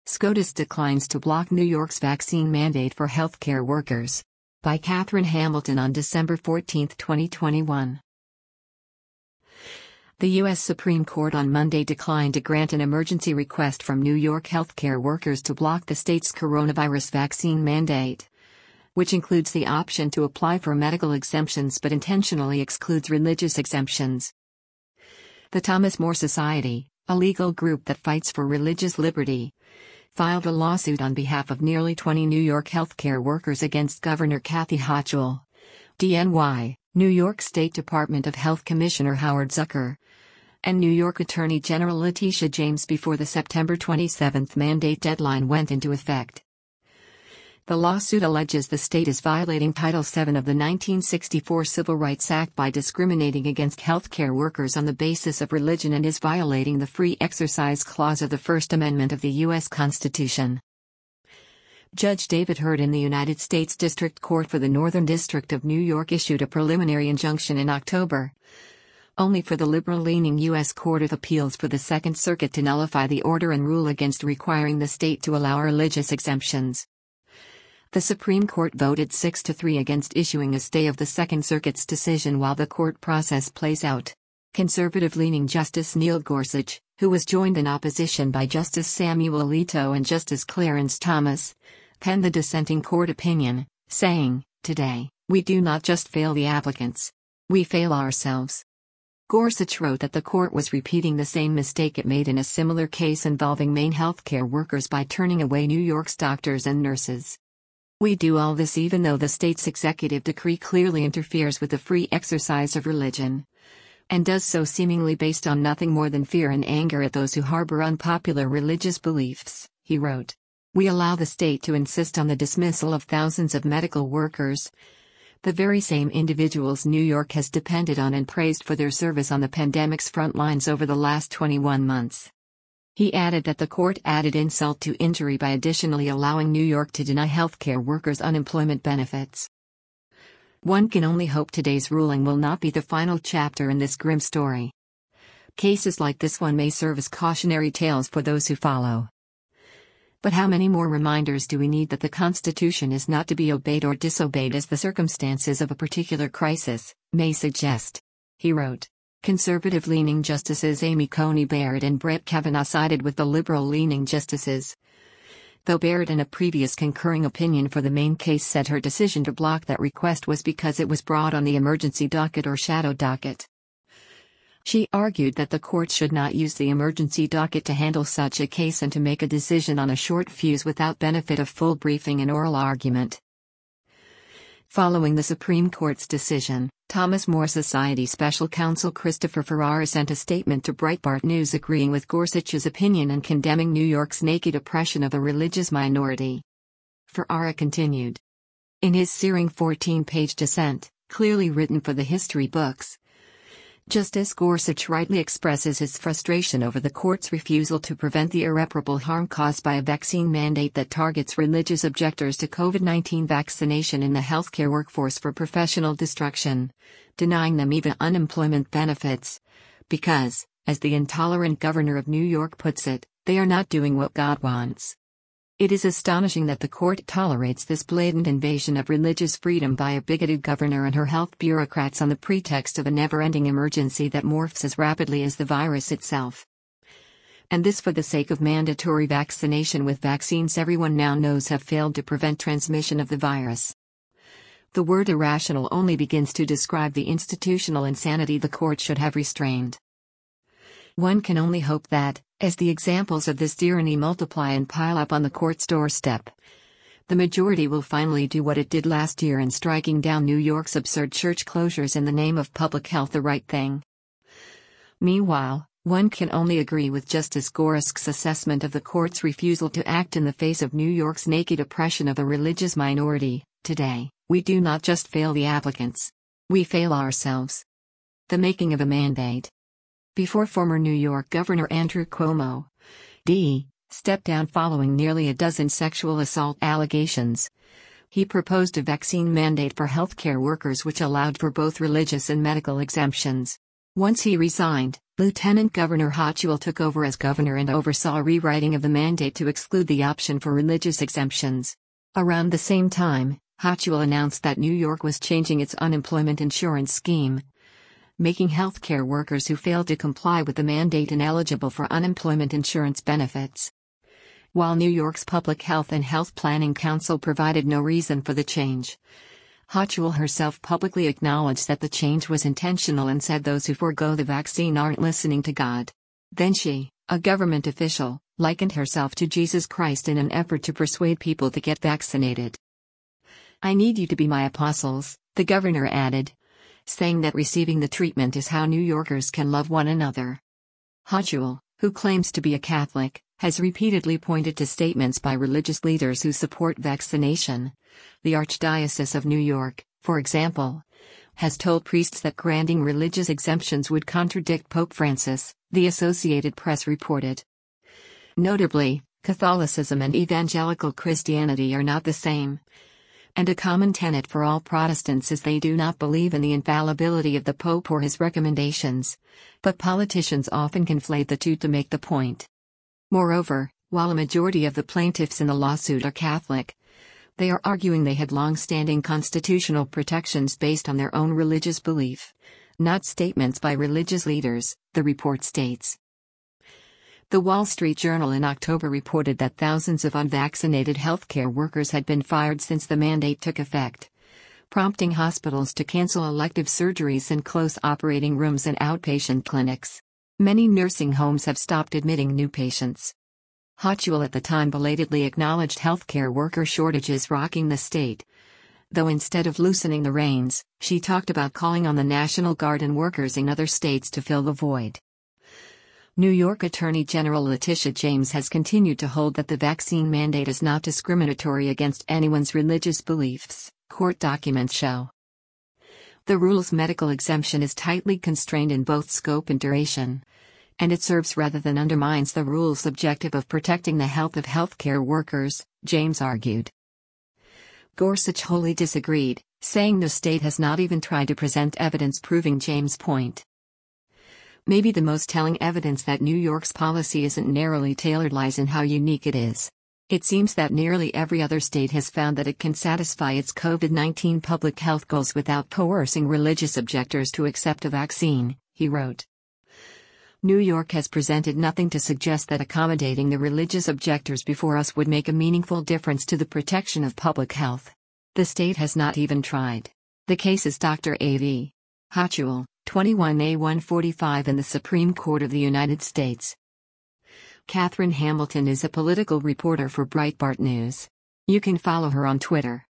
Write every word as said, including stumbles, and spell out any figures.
SCOTUS declines to block New York's vaccine mandate for healthcare workers. By Catherine Hamilton on December fourteenth, twenty twenty-one. The U S Supreme Court on Monday declined to grant an emergency request from New York healthcare workers to block the state's coronavirus vaccine mandate, which includes the option to apply for medical exemptions but intentionally excludes religious exemptions. The Thomas More Society, a legal group that fights for religious liberty, filed a lawsuit on behalf of nearly twenty New York healthcare workers against Governor Kathy Hochul, D N Y, New York State Department of Health Commissioner Howard Zucker, and New York Attorney General Letitia James before the September twenty-seventh mandate deadline went into effect. The lawsuit alleges the state is violating Title seven of the nineteen sixty-four Civil Rights Act by discriminating against healthcare workers on the basis of religion and is violating the Free Exercise Clause of the First Amendment of the U S Constitution. Judge David Hurd in the United States District Court for the Northern District of New York issued a preliminary injunction in October, only for the liberal-leaning U S Court of Appeals for the Second Circuit to nullify the order and rule against requiring the state to allow religious exemptions. The Supreme Court voted six to three against issuing a stay of the Second Circuit's decision while the court process plays out. Conservative-leaning Justice Neil Gorsuch, who was joined in opposition by Justice Samuel Alito and Justice Clarence Thomas, penned the dissenting court opinion, saying, "Today, we do not just fail the applicants. We fail ourselves." Gorsuch wrote that the court was repeating the same mistake it made in a similar case involving Maine healthcare workers by turning away New York's doctors and nurses. "We do all this even though the state's executive decree clearly interferes with the free exercise of religion, and does so seemingly based on nothing more than fear and anger at those who harbor unpopular religious beliefs," he wrote. "We allow the state to insist on the dismissal of thousands of medical workers, the very same individuals New York has depended on and praised for their service on the pandemic's front lines over the last twenty-one months. He added that the court added insult to injury by additionally allowing New York to deny healthcare workers unemployment benefits. One can only hope today's ruling will not be the final chapter in this grim story. Cases like this one may serve as cautionary tales for those who follow. But how many more reminders do we need that the Constitution is not to be obeyed or disobeyed as the circumstances of a particular crisis may suggest?" he wrote. Conservative-leaning Justices Amy Coney Barrett and Brett Kavanaugh sided with the liberal-leaning justices, though Barrett in a previous concurring opinion for the Maine case said her decision to block that request was because it was brought on the emergency docket or shadow docket. She argued that the court should not use the emergency docket to handle such a case and to make a decision on a short fuse without benefit of full briefing and oral argument. Following the Supreme Court's decision, Thomas More Society Special Counsel Christopher Ferrara sent a statement to Breitbart News agreeing with Gorsuch's opinion and condemning New York's naked oppression of a religious minority. Ferrara continued. In his searing fourteen-page dissent, clearly written for the history books, Justice Gorsuch rightly expresses his frustration over the court's refusal to prevent the irreparable harm caused by a vaccine mandate that targets religious objectors to COVID nineteen vaccination in the healthcare workforce for professional destruction, denying them even unemployment benefits, because, as the intolerant governor of New York puts it, they are not doing what God wants. It is astonishing that the court tolerates this blatant invasion of religious freedom by a bigoted governor and her health bureaucrats on the pretext of a never-ending emergency that morphs as rapidly as the virus itself. And this for the sake of mandatory vaccination with vaccines everyone now knows have failed to prevent transmission of the virus. The word irrational only begins to describe the institutional insanity the court should have restrained. One can only hope that, as the examples of this tyranny multiply and pile up on the court's doorstep, the majority will finally do what it did last year in striking down New York's absurd church closures in the name of public health, the right thing. Meanwhile, one can only agree with Justice Gorsuch's assessment of the court's refusal to act in the face of New York's naked oppression of a religious minority. Today, we do not just fail the applicants. We fail ourselves. The making of a mandate. Before former New York Governor Andrew Cuomo, D. stepped down following nearly a dozen sexual assault allegations, he proposed a vaccine mandate for healthcare workers which allowed for both religious and medical exemptions. Once he resigned, Lieutenant Governor Hochul took over as governor and oversaw rewriting of the mandate to exclude the option for religious exemptions. Around the same time, Hochul announced that New York was changing its unemployment insurance scheme, making healthcare workers who failed to comply with the mandate ineligible for unemployment insurance benefits. While New York's Public Health and Health Planning Council provided no reason for the change, Hochul herself publicly acknowledged that the change was intentional and said those who forego the vaccine aren't listening to God. Then she, a government official, likened herself to Jesus Christ in an effort to persuade people to get vaccinated. "I need you to be my apostles," the governor added, saying that receiving the treatment is how New Yorkers can love one another. Hochul, who claims to be a Catholic, has repeatedly pointed to statements by religious leaders who support vaccination. The Archdiocese of New York, for example, has told priests that granting religious exemptions would contradict Pope Francis, the Associated Press reported. Notably, Catholicism and evangelical Christianity are not the same. And a common tenet for all Protestants is they do not believe in the infallibility of the Pope or his recommendations. But politicians often conflate the two to make the point. Moreover, while a majority of the plaintiffs in the lawsuit are Catholic, they are arguing they had long-standing constitutional protections based on their own religious belief, not statements by religious leaders, the report states. The Wall Street Journal in October reported that thousands of unvaccinated healthcare workers had been fired since the mandate took effect, prompting hospitals to cancel elective surgeries and close operating rooms and outpatient clinics. Many nursing homes have stopped admitting new patients. Hochul at the time belatedly acknowledged healthcare worker shortages rocking the state. Though instead of loosening the reins, she talked about calling on the National Guard and workers in other states to fill the void. New York Attorney General Letitia James has continued to hold that the vaccine mandate is not discriminatory against anyone's religious beliefs, court documents show. The rule's medical exemption is tightly constrained in both scope and duration, and it serves rather than undermines the rule's objective of protecting the health of healthcare workers, James argued. Gorsuch wholly disagreed, saying the state has not even tried to present evidence proving James' point. Maybe the most telling evidence that New York's policy isn't narrowly tailored lies in how unique it is. It seems that nearly every other state has found that it can satisfy its COVID nineteen public health goals without coercing religious objectors to accept a vaccine, he wrote. New York has presented nothing to suggest that accommodating the religious objectors before us would make a meaningful difference to the protection of public health. The state has not even tried. The case is Doctor A V Hochul, twenty-one A one forty-five in the Supreme Court of the United States. Catherine Hamilton is a political reporter for Breitbart News. You can follow her on Twitter.